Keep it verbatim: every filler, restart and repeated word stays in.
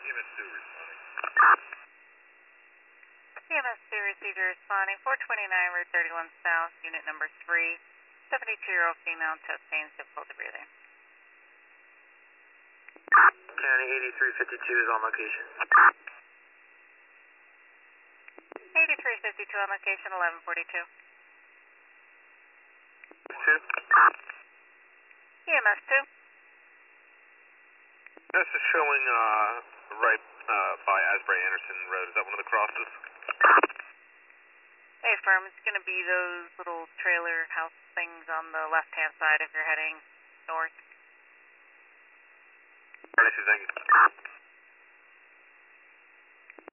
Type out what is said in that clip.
E M S two responding. E M S two received your responding. four twenty-nine, Route thirty-one South, unit number three. seventy-two-year-old female, chest pain, difficulty breathing. County eighty-three fifty-two is on location. eighty-three fifty-two on location, eleven forty-two. Two. E M S two. This is showing uh, right uh, by Asbury Anderson Road. Is that one of the crosses? Hey, firm, it's going to be those little trailer house things on the left-hand side if you're heading north. Alright, thank you.